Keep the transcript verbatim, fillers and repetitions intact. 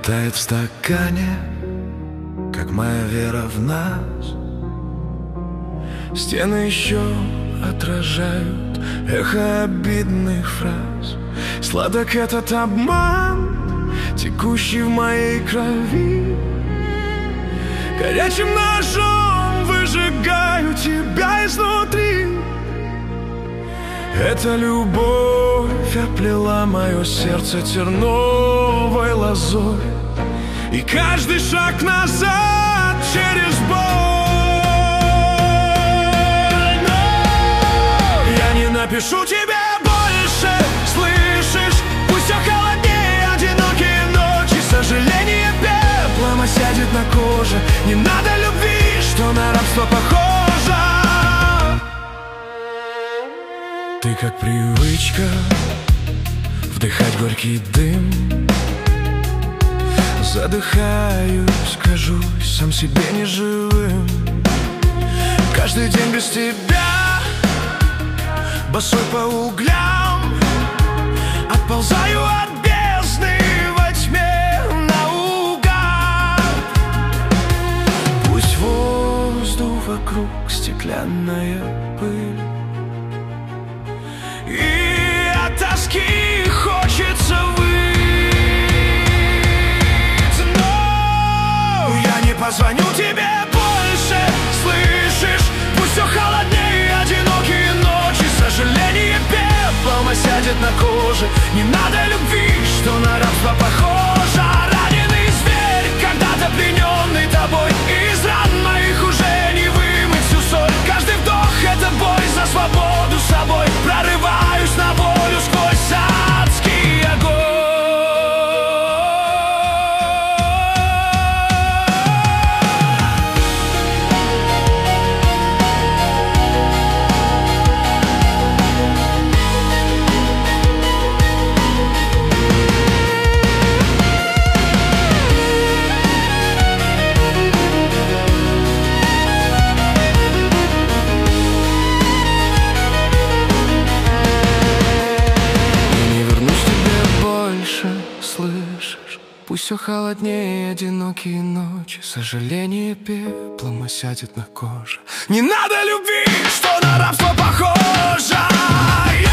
Тает в стакане, как моя вера в нас. Стены еще отражают эхо обидных фраз. Сладок этот обман, текущий в моей крови. Горячим ножом выжигаю тебя изнутри. Эта любовь оплела мое сердце терновой лозой, и каждый шаг назад через боль. Но я не напишу тебе больше, слышишь? Пусть все холоднее, одинокие ночи. Сожаление пеплом осядет на коже. Не надо любви, что на рабство похоже. Ты как привычка вдыхать горький дым. Задыхаюсь, кажусь сам себе неживым. Каждый день без тебя, босой по углям, отползаю от бездны во тьме наугад. Пусть воздух вокруг стеклянная пыль, и от тоски хочется выть. Но я не позвоню тебе больше, слышишь? Пусть все холоднее, одинокие ночи. Сожаление пеплом осядет на коже. Не надо любви, что на рабство похоже. Раненый зверь, когда-то плененный тобой. Из ран моих уже не вымыть всю соль. Каждый вдох — это бой за свободу собой. Прорываюсь на волю сквозь адский огонь. Пусть все холоднее, одинокие ночи. Сожаление пеплом осядет на коже. Не надо любви, что на рабство похоже.